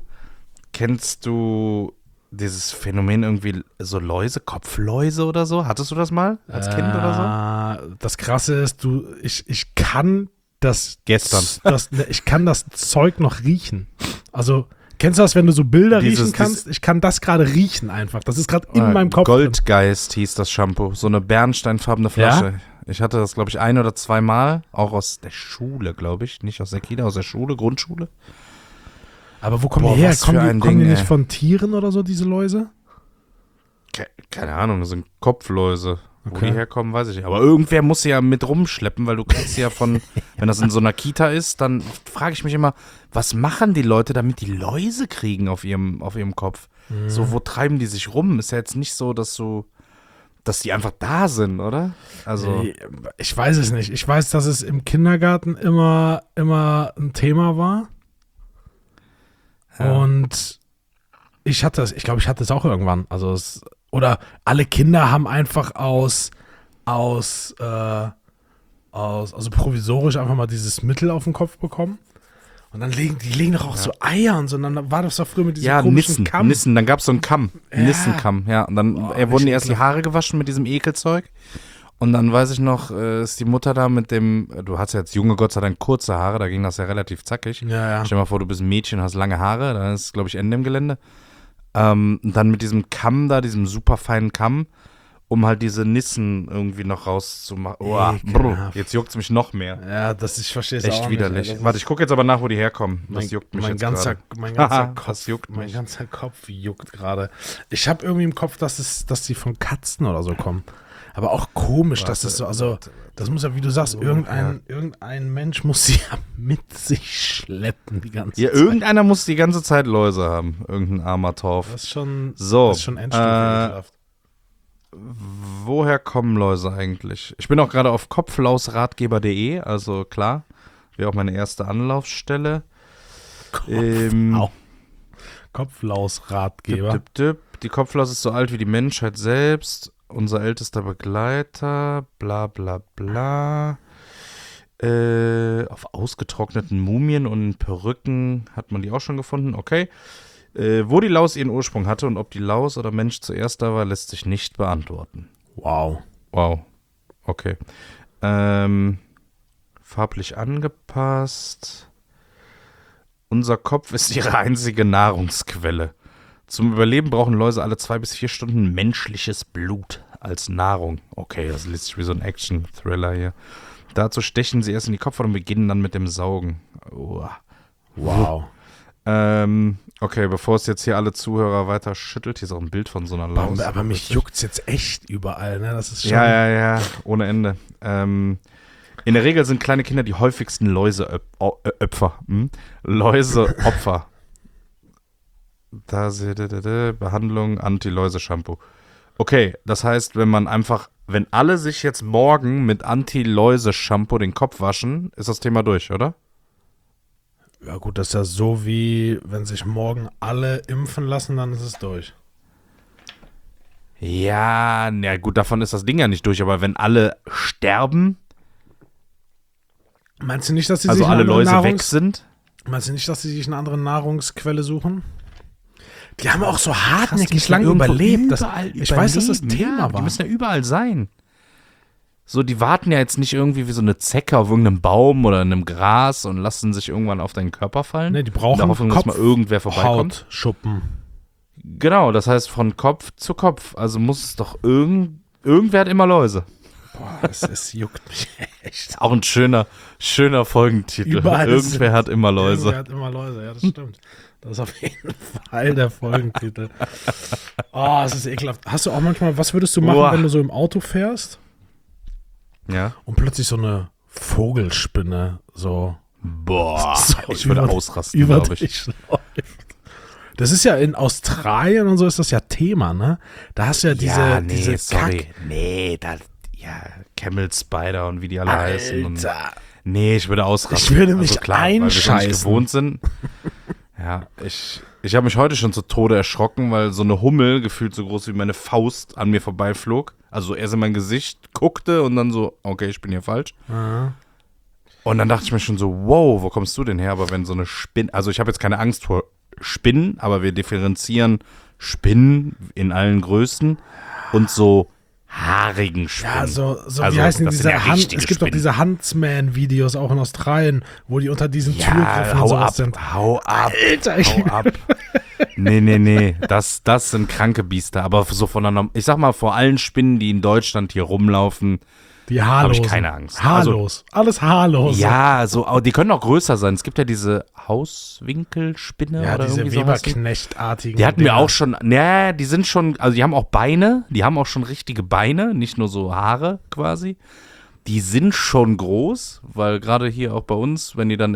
dieses Phänomen irgendwie so Läuse, Kopfläuse oder so? Hattest du das mal als Kind oder so? Das Krasse ist, ich kann das Gestern. Ich kann das Zeug noch riechen. Also, kennst du das, wenn du so Bilder riechen kannst? Ich kann das gerade riechen einfach. Das ist gerade in meinem Kopf. Goldgeist hieß das Shampoo. So eine bernsteinfarbene Flasche. Ich hatte das, glaube ich, 1 oder 2 Mal, auch aus der Schule, glaube ich. Nicht aus der Kita, aus der Schule, Grundschule. Aber wo kommen die her? was für ein Kommen die Ding, nicht ey. von Tieren oder so, diese Läuse? Keine Ahnung, das sind Kopfläuse. Wo Okay. die herkommen, weiß ich nicht. Aber irgendwer muss sie ja mit rumschleppen, weil du kriegst sie ja von, wenn das in so einer Kita ist, dann frage ich mich immer, was machen die Leute, damit die Läuse kriegen auf ihrem Kopf? So, wo treiben die sich rum? Ist ja jetzt nicht so, dass die einfach da sind, oder? Also, Ich weiß es nicht. Ich weiß, dass es im Kindergarten immer ein Thema war. Ja. Und ich glaube, ich hatte es auch irgendwann. Oder alle Kinder haben einfach also provisorisch einfach mal dieses Mittel auf den Kopf bekommen. Und dann legen doch auch so Eier und so. Und dann war das doch früher mit diesem komischen Kamm. Nissen, dann gab es so einen Kamm, Ja. Nissenkamm, ja. Und dann wurden erst die Haare gewaschen mit diesem Ekelzeug. Und dann weiß ich noch, ist die Mutter da mit dem, du hast ja als Junge Gott sei Dank kurze Haare, da ging das ja relativ zackig. Ja. Stell dir mal vor, du bist ein Mädchen, hast lange Haare, dann ist, glaube ich, Ende im Gelände. Und dann mit diesem Kamm da, diesem super feinen Kamm, um halt diese Nissen irgendwie noch rauszumachen. Oh, Ekelhaft. jetzt juckt es mich noch mehr. Ja, ich verstehe es auch Echt nicht. widerlich. ey. Das Warte, ist- ich gucke jetzt aber nach, wo die herkommen. Das juckt mich mein jetzt ganzer, gerade. mein ganzer Haha, Kopf, das juckt mein mich. ganzer Kopf juckt gerade. Ich habe irgendwie im Kopf, dass die von Katzen oder so kommen. Aber auch komisch, dass das so, also das muss ja, wie du sagst, irgendein Mensch muss sie ja mit sich schleppen die ganze Ja, Zeit. irgendeiner muss die ganze Zeit Läuse haben. Irgendein armer Torf. Das ist schon, So, das ist schon Endstufe ekelhaft. Woher kommen Läuse eigentlich? Ich bin auch gerade auf kopflausratgeber.de, also klar, wäre auch meine erste Anlaufstelle. Kopflaus-Ratgeber. Die Kopflaus ist so alt wie die Menschheit selbst. Unser ältester Begleiter, bla bla bla. Auf ausgetrockneten Mumien und Perücken hat man die auch schon gefunden, okay. Wo die Laus ihren Ursprung hatte und ob die Laus oder Mensch zuerst da war, lässt sich nicht beantworten. Wow. Wow, okay. Farblich angepasst. Unser Kopf ist ihre einzige Nahrungsquelle. Zum Überleben brauchen Läuse alle 2 bis 4 Stunden menschliches Blut als Nahrung. Okay, das liest sich wie so ein Action-Thriller hier. Dazu stechen sie erst in die Kopfhaut und beginnen dann mit dem Saugen. Wow. Okay, bevor es jetzt hier alle Zuhörer weiter schüttelt, hier ist auch ein Bild von so einer Laus. Aber mich juckt's jetzt echt überall, ne? Das ist schon. Ja, ohne Ende. In der Regel sind kleine Kinder die häufigsten Läuseopfer. Läuseopfer. Behandlung, Anti-Läuse-Shampoo. Okay, das heißt, wenn alle sich jetzt morgen mit Anti-Läuse-Shampoo den Kopf waschen, ist das Thema durch, oder? Ja gut, das ist ja so wie, wenn sich morgen alle impfen lassen, dann ist es durch. Ja, na gut, davon ist das Ding ja nicht durch, aber wenn alle sterben, Meinst du nicht, dass sie also sich alle eine andere Läuse weg sind, Meinst du nicht, dass sie sich eine andere Nahrungsquelle suchen? Die haben auch so die hartnäckig müssen lang irgendwo überlebt. überall Ich weiß, dass das überleben. Thema Ja, war. die müssen ja überall sein. So, die warten ja jetzt nicht irgendwie wie so eine Zecke auf irgendeinem Baum oder in einem Gras und lassen sich irgendwann auf deinen Körper fallen. Nee, die brauchen in der Hoffnung, dass mal irgendwer vorbeikommt. Hautschuppen. Genau, das heißt von Kopf zu Kopf. Also muss es doch irgendwer hat immer Läuse. Boah, es juckt mich echt. Auch ein schöner Folgentitel. Überall Irgendwer hat immer Irgendwer Läuse. hat immer Läuse, ja, das stimmt. Das ist auf jeden Fall der Folgentitel. Oh, es ist ekelhaft. Hast du auch manchmal, was würdest du machen, Boah. wenn du so im Auto fährst Ja. und plötzlich so eine Vogelspinne so Boah, So, ich würde über- ausrasten, über glaube ich. dich läuft? Das ist ja in Australien und so ist das ja Thema, ne? Da hast du ja diese sorry. Nee, Camel Spider und wie die alle heißen. Und, Alter. nee, ich würde ausrasten. Ich würde mich klar, weil wir so nicht einscheißen. gewohnt sind. Ja, ich habe mich heute schon zu Tode erschrocken, weil so eine Hummel, gefühlt so groß wie meine Faust, an mir vorbeiflog. Also erst in mein Gesicht guckte und dann so, okay, ich bin hier falsch. Aha. Und dann dachte ich mir schon so, wow, wo kommst du denn her? Aber wenn so eine Spinne, also ich habe jetzt keine Angst vor Spinnen, aber wir differenzieren Spinnen in allen Größen und so haarigen Spinnen. Ja, so Also, wie heißen das sind diese ja Hand, richtige es gibt doch Spinnen. diese Huntsman-Videos auch in Australien, wo die unter diesen Türgriffen und hau sowas ab, sind. hau ab, Alter, hau ab. Nee, das sind kranke Biester. Aber so von einer, ich sag mal, vor allen Spinnen, die in Deutschland hier rumlaufen, Die habe Haarlosen. ich keine Angst. Haarlos. Alles haarlos. Ja, aber die können auch größer sein. Es gibt ja diese Hauswinkelspinne Ja, oder diese irgendwie sowas. Weberknecht-artigen. Die hatten wir Dinger. auch schon, die sind schon, also die haben auch Beine, die haben auch schon richtige Beine, nicht nur so Haare quasi. Die sind schon groß, weil gerade hier auch bei uns, wenn die dann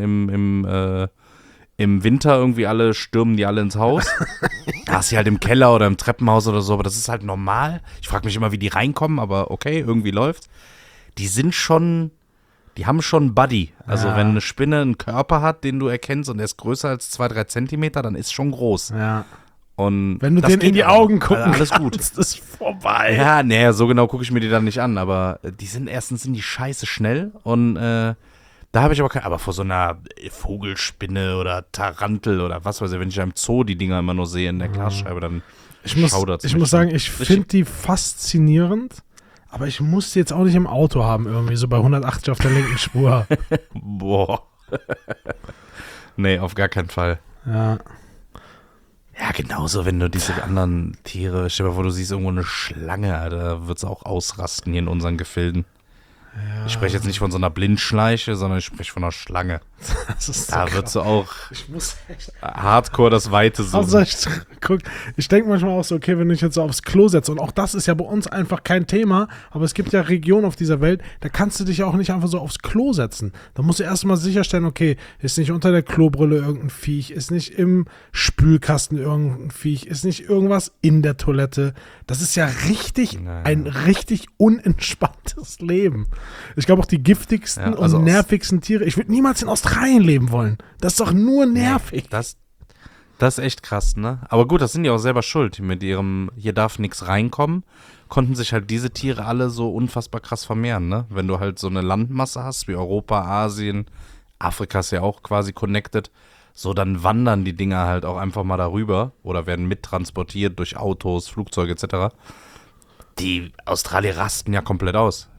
im Winter irgendwie stürmen die alle ins Haus. Da hast du halt im Keller oder im Treppenhaus oder so, aber das ist halt normal. Ich frage mich immer, wie die reinkommen, aber okay, irgendwie läuft's. Die haben schon Buddy. Also wenn eine Spinne einen Körper hat, den du erkennst und der ist größer als 2-3 Zentimeter, dann ist schon groß. Ja. Und Wenn du das denen in geht die aber. Augen gucken Also alles kannst, gut. ist vorbei. Ja, nee, so genau gucke ich mir die dann nicht an, aber erstens sind die scheiße schnell und da habe ich aber vor so einer Vogelspinne oder Tarantel oder was weiß ich, wenn ich im Zoo die Dinger immer nur sehe in der Glasscheibe, dann Ich muss sagen, ich finde die faszinierend, aber ich muss die jetzt auch nicht im Auto haben, irgendwie so bei 180 auf der linken Spur. Boah. Nee, auf gar keinen Fall. Ja. Ja, genauso, wenn du diese anderen Tiere, stell dir mal vor, du siehst irgendwo eine Schlange, da wird es auch ausrasten hier in unseren Gefilden. Ja. Ich spreche jetzt nicht von so einer Blindschleiche, sondern ich spreche von einer Schlange. Das ist so da krass. wird sie auch Ich muss echt hardcore das Weite suchen. Also ich denke manchmal auch so, okay, wenn du dich jetzt so aufs Klo setzt, und auch das ist ja bei uns einfach kein Thema, aber es gibt ja Regionen auf dieser Welt, da kannst du dich auch nicht einfach so aufs Klo setzen. Da musst du erstmal sicherstellen, okay, ist nicht unter der Klobrille irgendein Viech, ist nicht im Spülkasten irgendein Viech, ist nicht irgendwas in der Toilette. Das ist ja ein richtig unentspanntes Leben. Ich glaube auch die giftigsten und nervigsten Tiere, ich würde niemals in Australien leben wollen. Das ist doch nur nervig. Nee, das ist echt krass, ne? Aber gut, das sind ja auch selber schuld. Mit ihrem hier darf nichts reinkommen, konnten sich halt diese Tiere alle so unfassbar krass vermehren, ne? Wenn du halt so eine Landmasse hast, wie Europa, Asien, Afrika ist ja auch quasi connected, so dann wandern die Dinger halt auch einfach mal darüber oder werden mittransportiert durch Autos, Flugzeuge etc. Die Australier rasten ja komplett aus.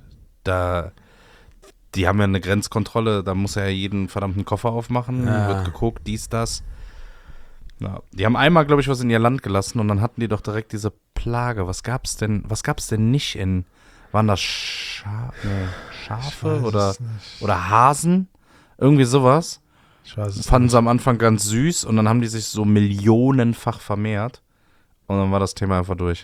Die haben ja eine Grenzkontrolle, da muss er ja jeden verdammten Koffer aufmachen, wird geguckt, dies, das. Ja, die haben einmal, glaube ich, was in ihr Land gelassen und dann hatten die doch direkt diese Plage. Was gab's denn nicht in, waren das Schafe oder Hasen? Irgendwie sowas. Ich weiß es Fanden nicht. sie am Anfang ganz süß und dann haben die sich so millionenfach vermehrt und dann war das Thema einfach durch.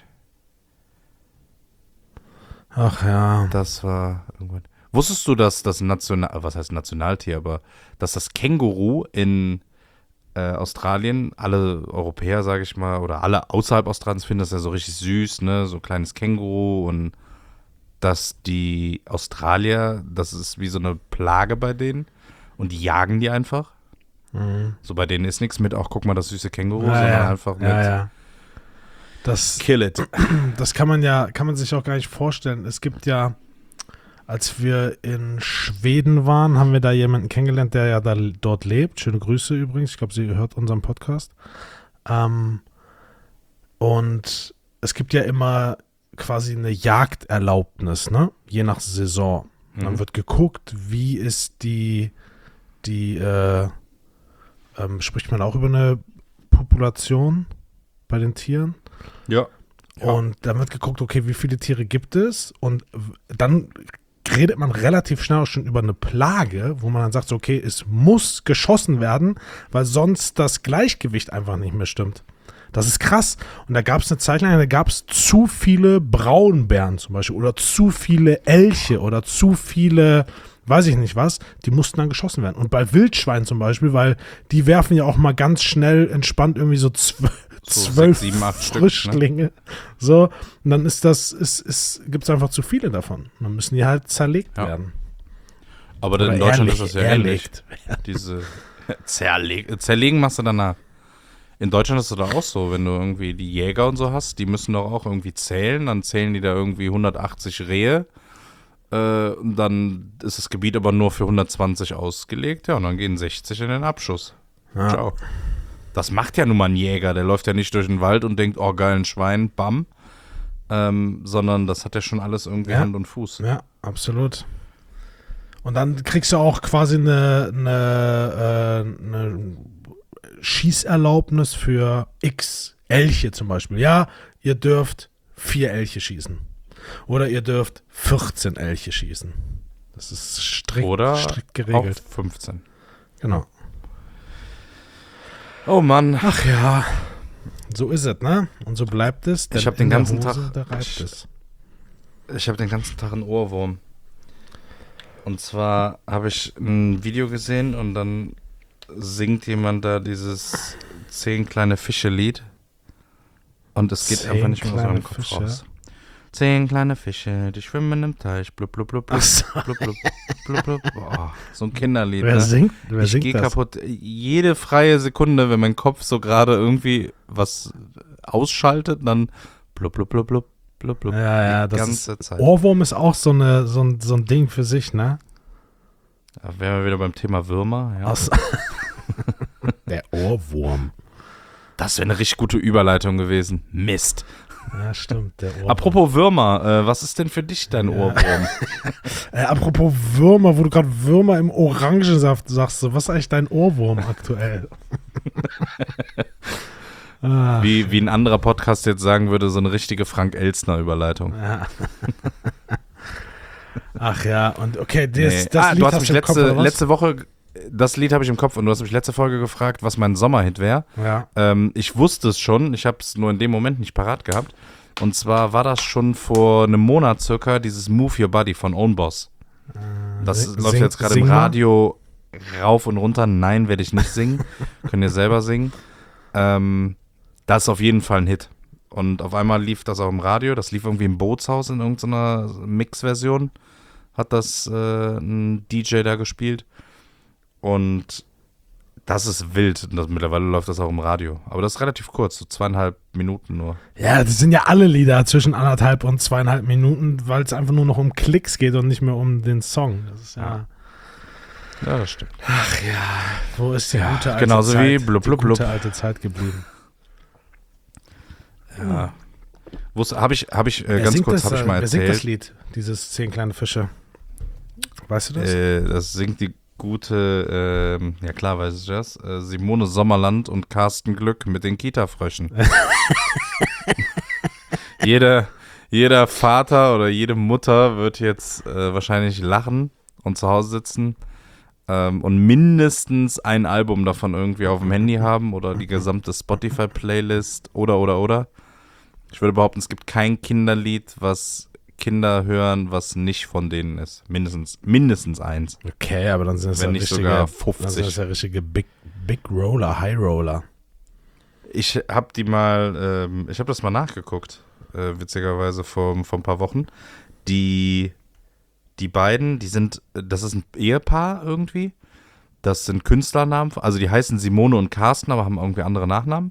Ach ja. Das war irgendwann. Wusstest du, dass das was heißt Nationaltier, aber dass das Känguru in Australien, alle Europäer, sage ich mal, oder alle außerhalb Australiens finden das ja so richtig süß, ne, so ein kleines Känguru und dass die Australier, das ist wie so eine Plage bei denen und die jagen die einfach. Mhm. So bei denen ist nichts mit, ach guck mal, das süße Känguru, Ja, sondern ja. einfach mit Ja. Das Kill it. Das kann man sich auch gar nicht vorstellen. Es gibt ja, als wir in Schweden waren, haben wir da jemanden kennengelernt, der ja dort lebt. Schöne Grüße übrigens. Ich glaube, sie hört unseren Podcast. Und es gibt ja immer quasi eine Jagderlaubnis, ne? Je nach Saison. Dann wird geguckt, wie ist spricht man auch über eine Population bei den Tieren? Ja. Und dann wird geguckt, okay, wie viele Tiere gibt es? Und dann redet man relativ schnell auch schon über eine Plage, wo man dann sagt, so, okay, es muss geschossen werden, weil sonst das Gleichgewicht einfach nicht mehr stimmt. Das ist krass. Und da gab es eine Zeit lang, da gab es zu viele Braunbären zum Beispiel oder zu viele Elche oder zu viele, weiß ich nicht was, die mussten dann geschossen werden. Und bei Wildschweinen zum Beispiel, weil die werfen ja auch mal ganz schnell entspannt irgendwie so 12 6, 7, 8 Frischlinge. Stück, ne? So, und dann gibt es einfach zu viele davon. Dann müssen die halt zerlegt werden. Aber in Deutschland ist das ja ähnlich. Diese zerlegen machst du danach. In Deutschland ist es doch auch so, wenn du irgendwie die Jäger und so hast, die müssen doch auch irgendwie zählen, dann zählen die da irgendwie 180 Rehe, und dann ist das Gebiet aber nur für 120 ausgelegt, ja, und dann gehen 60 in den Abschuss. Ja. Ciao. Das macht ja nun mal ein Jäger, der läuft ja nicht durch den Wald und denkt, oh geil, ein Schwein, bam, sondern das hat ja schon alles irgendwie Hand und Fuß. Ja, absolut. Und dann kriegst du auch quasi eine Schießerlaubnis für X Elche zum Beispiel. Ja, ihr dürft 4 Elche schießen. Oder ihr dürft 14 Elche schießen. Das ist strikt geregelt. Auch 15. Genau. Oh Mann. Ach ja, so ist es, ne? Und so bleibt es. Ich habe den ganzen Tag einen Ohrwurm. Und zwar habe ich ein Video gesehen und dann singt jemand da dieses 10 kleine Fische-Lied und es geht einfach nicht mehr aus meinem Kopf raus. 10 kleine Fische, die schwimmen im Teich, blub, blub, blub, blub, blub, blub, blub, blub. Boah, so ein Kinderlied. Wer singt das? Ich gehe kaputt. Jede freie Sekunde, wenn mein Kopf so gerade irgendwie was ausschaltet, dann blub, blub, blub, blub, blub, blub. Ja, die das ganze ist, Zeit. Ohrwurm ist auch so ein Ding für sich, ne? Da wären wir wieder beim Thema Würmer. Ja. Der Ohrwurm. Das wäre eine richtig gute Überleitung gewesen. Mist. Ja, stimmt. Der Ohrwurm. Apropos Würmer, was ist denn für dich dein Ohrwurm? Apropos Würmer, wo du gerade Würmer im Orangensaft sagst, so, was ist eigentlich dein Ohrwurm aktuell? Wie ein anderer Podcast jetzt sagen würde, so eine richtige Frank-Elstner-Überleitung. Ja. Ach ja, und okay, das du Lied hast mich letzte Woche, das Lied habe ich im Kopf und du hast mich letzte Folge gefragt, was mein Sommerhit wäre. Ja. Ich wusste es schon, ich habe es nur in dem Moment nicht parat gehabt. Und zwar war das schon vor einem Monat circa dieses Move Your Body von Own Boss. Das läuft jetzt gerade im Radio rauf und runter. Nein, werde ich nicht singen. Könnt ihr selber singen. Das ist auf jeden Fall ein Hit. Und auf einmal lief das auch im Radio. Das lief irgendwie im Bootshaus in irgendeiner Mix-Version. Hat das ein DJ da gespielt. Und das ist wild. Und mittlerweile läuft das auch im Radio. Aber das ist relativ kurz, so 2,5 Minuten nur. Ja, das sind ja alle Lieder zwischen 1,5 und 2,5 Minuten, weil es einfach nur noch um Klicks geht und nicht mehr um den Song. Das ist ja. Ja, das stimmt. Ach ja, wo ist die gute alte genauso Zeit? Wie blub, blub, blub. Die gute alte Zeit geblieben. Ja. Habe ich mal erzählt. Wer singt das Lied, dieses 10 kleine Fische? Weißt du das? Das singt die gute, ja klar weiß ich das, Simone Sommerland und Carsten Glück mit den Kita-Fröschen. Jeder Vater oder jede Mutter wird jetzt wahrscheinlich lachen und zu Hause sitzen und mindestens ein Album davon irgendwie auf dem Handy haben oder die gesamte Spotify-Playlist oder. Ich würde behaupten, es gibt kein Kinderlied, was Kinder hören, was nicht von denen ist. Mindestens eins. Okay, aber dann sind es wenn nicht sogar 50. Dann sind es ja richtige Big Roller, High Roller. Ich habe das mal nachgeguckt, witzigerweise vor ein paar Wochen. Die beiden, das ist ein Ehepaar irgendwie. Das sind Künstlernamen, also die heißen Simone und Carsten, aber haben irgendwie andere Nachnamen.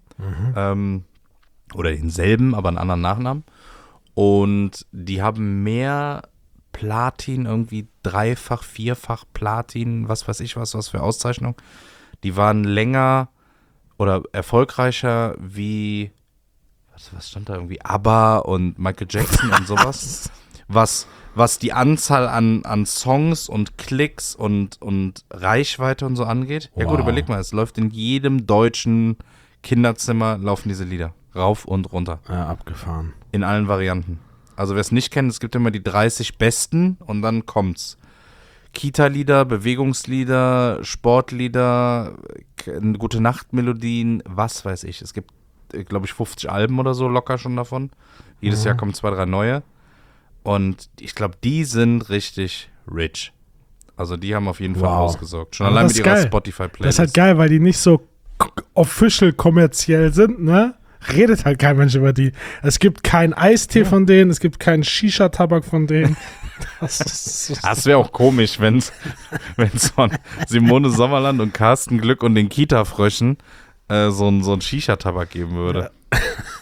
Oder denselben, aber einen anderen Nachnamen. Und die haben mehr Platin, irgendwie 3-fach, 4-fach Platin, was weiß ich was für Auszeichnung. Die waren länger oder erfolgreicher wie, was stand da irgendwie, ABBA und Michael Jackson und sowas. Was die Anzahl an Songs und Klicks und Reichweite und so angeht. Ja gut, überleg mal, es läuft in jedem deutschen Kinderzimmer, laufen diese Lieder. Rauf und runter. Ja, abgefahren. In allen Varianten. Also wer es nicht kennt, es gibt immer die 30 besten und dann kommt's. Kita-Lieder, Bewegungslieder, Sportlieder, Gute-Nacht-Melodien, was weiß ich. Es gibt, glaube ich, 50 Alben oder so locker schon davon. Jedes Jahr kommen 2, 3 neue. Und ich glaube, die sind richtig rich. Also die haben auf jeden Fall ausgesorgt. Schon allein mit ihrer Spotify-Playlist. Das ist halt geil, weil die nicht so official kommerziell sind, ne? Redet halt kein Mensch über die. Es gibt keinen Eistee von denen, es gibt keinen Shisha-Tabak von denen. Das wäre auch komisch, wenn es von Simone Sommerland und Carsten Glück und den Kita-Fröschen so ein Shisha-Tabak geben würde. Ja.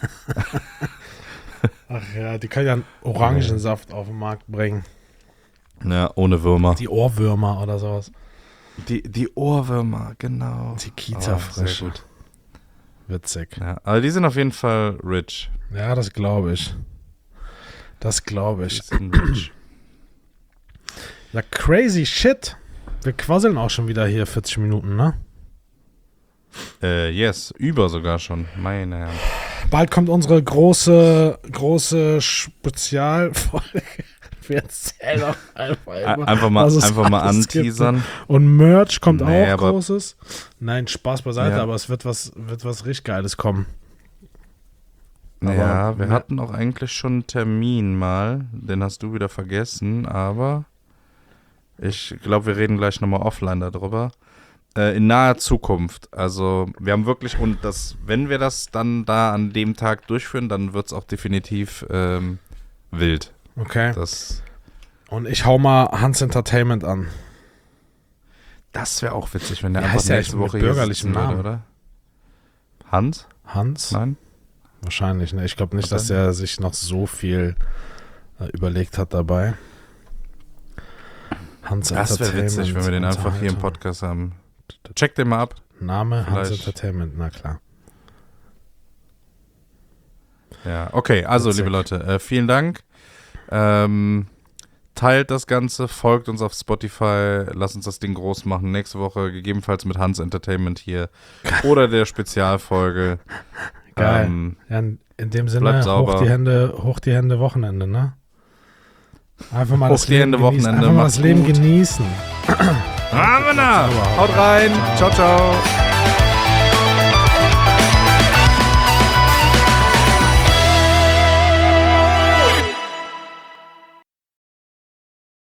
Ach ja, die können ja einen Orangensaft auf den Markt bringen. Ja, ohne Würmer. Die Ohrwürmer oder sowas. Die Ohrwürmer, genau. Die Kita-Frösche. Sehr gut. Witzig. Ja, aber die sind auf jeden Fall rich. Ja, das glaube ich. Die sind rich. Ja, crazy shit. Wir quasseln auch schon wieder hier 40 Minuten, ne? Yes, über sogar schon. Meine Herren. Bald kommt unsere große Spezialfolge. Wir erzählen auch einfach mal anteasern. Und Merch kommt Nee, auch aber- Großes. Nein, Spaß beiseite, Ja. aber es wird was richtig Geiles kommen. Ja, Aber- wir hatten auch eigentlich schon einen Termin mal. Den hast du wieder vergessen, aber ich glaube, wir reden gleich nochmal offline darüber. In naher Zukunft. Also wir haben wirklich, und das, wenn wir das dann da an dem Tag durchführen, dann wird es auch definitiv wild. Okay. Das Und ich hau mal Hans Entertainment an. wäre auch witzig, wenn der Wie einfach heißt der nächste eigentlich Woche mit hier bürgerlichem sitzen würde, Namen? oder? Hans? Hans? Nein? Wahrscheinlich, ne? Ich glaube nicht, Und dass dann? er sich noch so viel überlegt hat dabei. Hans Das wäre witzig, wenn wir den einfach hier im Unterhaltung. Podcast haben. Check den mal ab. Name Hans Vielleicht. Entertainment, na klar. Ja, okay, also Witzig. liebe Leute, vielen Dank. Teilt das Ganze, folgt uns auf Spotify, lasst uns das Ding groß machen. Nächste Woche gegebenenfalls mit Hans Entertainment hier oder der Spezialfolge. Geil. Ja, in dem Sinne, bleibt sauber. hoch die Hände Wochenende, ne? Einfach mal Hoch das die Leben Hände genießen. Wochenende, Einfach mal macht's das Leben gut. genießen. Haut rein. Ciao, ciao.